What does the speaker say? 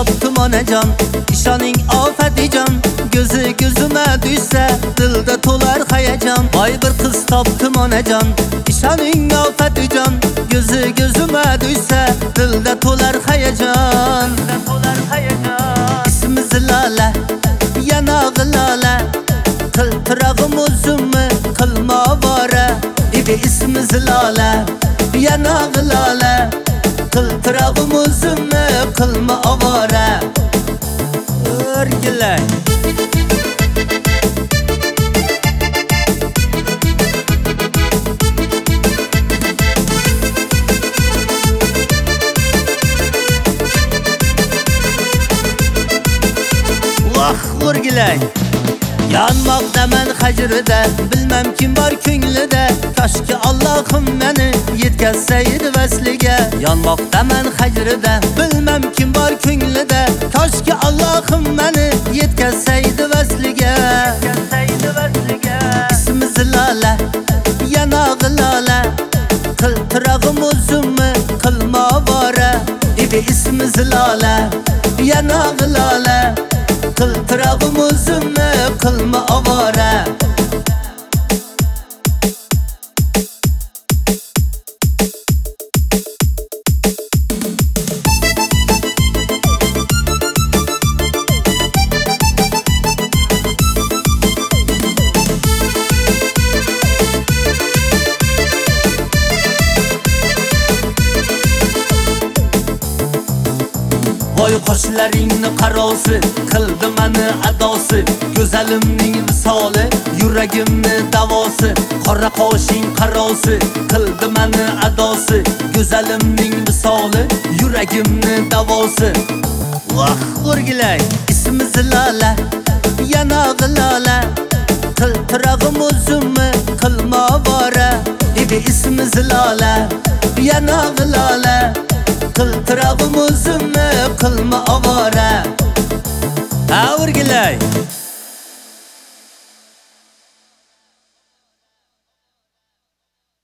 topdim onajon, ishoning ofatijon. Gözü gözüme düşse dilde to'lar hayajon. Voy bir qiz topdim onajon, ishoning ofatijon. Gözü gözüme düşse dilde to'lar hayajon. İsmi Zilala, yanog'i lola, qiltirog'im o'zimni qilma ovora. İsmi Zilala, yanog'i lola, qiltirog'im o'zimni qilma ovora. O'rgilay O'rgilay yanmoqda men hajrida, bilmem kim bor ko'nglida. Toshki Allohim meni yetkazsaydi vasliga. Yanmoqda men hajrida, bilmem kim bor ko'nglida. Toshki Allohim meni yetkazsaydi vasliga. İsmi Zilala, yanog'i lola, qiltirog'im o'zimni qilma ovora. İsmi Zilala, yanog'i lola, qiltirog'im o'zimni qilma ovora. Voy qoshlaringni qarosi, qildi meni adosi. Go'zalimning misoli, yuragimni davosi. Qora qoshing qarosi, qildi meni adosi. Go'zalimning misoli, yuragimni davosi. O'rgilay ismi Zilala, yanog'i lola, qiltirog'im o'zimni qilma ovora. İsmi Zilala, yanog'i lola, qiltirog'im o'zimni qilma ovora. O'rgilay